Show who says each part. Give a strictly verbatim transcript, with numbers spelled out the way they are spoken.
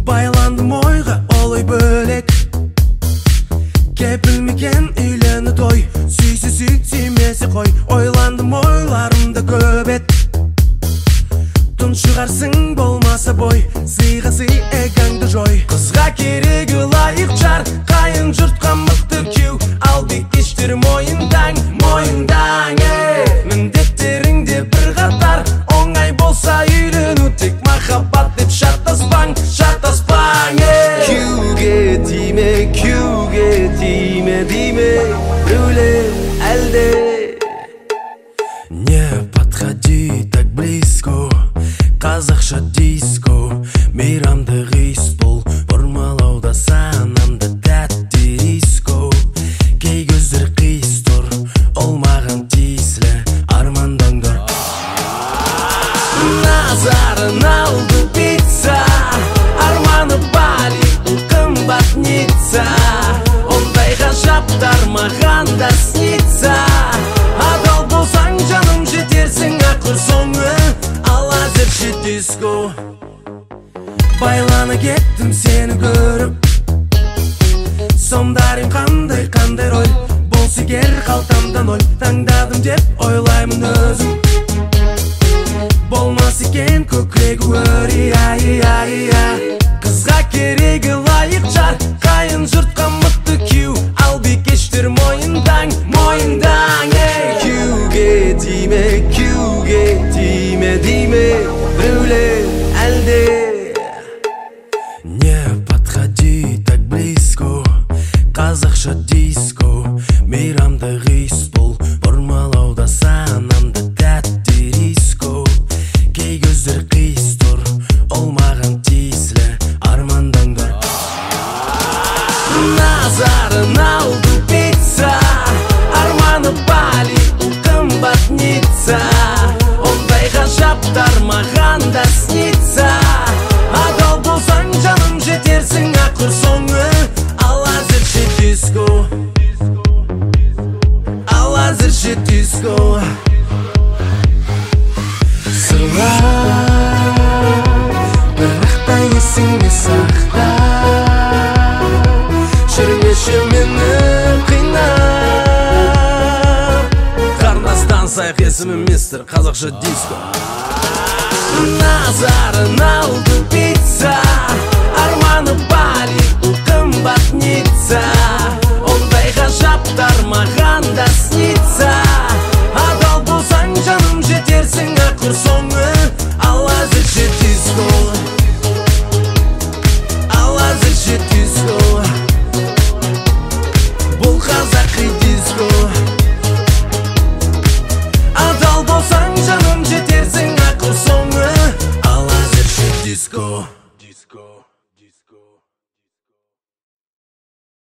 Speaker 1: Байландым ойға, олай бөлек. Кепілмеген үйлені той, сүйсі сүй, сүймесі қой. Ойландым ойларымды көбет. Тұншығарсың болмаса бой, сыйға сый эгаңды жой. Қызға керегі лайық жар, қайын жұртқа мықты кеу. Ал бекештер мойындаң, мойындаң, эй. Міндеттеріңде бір қатар, оңай болса үйлену. Тек махаббат деп шаттаспаң, шаттаспаң, эй. Күйге тиме, күйге тиме, тиме, біреулер әлде. Не подходи так близко, қазақша диско, мейрамды ғис бұл, бұрмалауда санамды тәтті риско. Кей көздер қиыс тұр, ол маған тиіслі армандаңдар. Назарын алды пицца, арманы Бали, қымбат Ницца. Ондай ғажаптар маған да снится. Адал болсаң жаным жетерсің ақыр соңы, ал әзірше диско. Байлана кеттім сені көріп, сомдарым қандай қандай роль. Болс егер қалтамда ноль, таңдадым деп ойлаймын өзім. Болмас екен көкірегі өр, ия, ия, ия. Қызға керегі лайық жар, қайын жұртқа мықты кеу. Ал бекештер мойындаң, мойындаң, ей. Күйге тиме, күйге тиме, тиме, біреулер әлде. Не подходи так близко, қазақша диско, мейрамды ғис бұл, бұрмалауда санамды тәтті риско. Кей көздер қиыс тұр, ол маған тиіслі армандаңдар. Назарын алды пицца, арманы Бали, қымбат Ницца. Ондай ғажаптар маған да снится. Адал болсаң жаным жетерсің ақыр соңы, ал әзірше диско, ал әзірше диско. Сыйла, бірақ та есіңе сақта, жүрмеші мені қинап. Қарнастан сайық есімі мистер қазақша диско. Назарын алды пицца, арманы Бали, қымбат Ницца. Ондай ғажаптар маған да снится. Адал болсаң жаным жетерсің ақыр соңы, ал әзірше диско, ал әзірше диско. Бұл қазақи диско. Адал болсаң жаным жетерсің ақыр соңы, ал әзірше диско.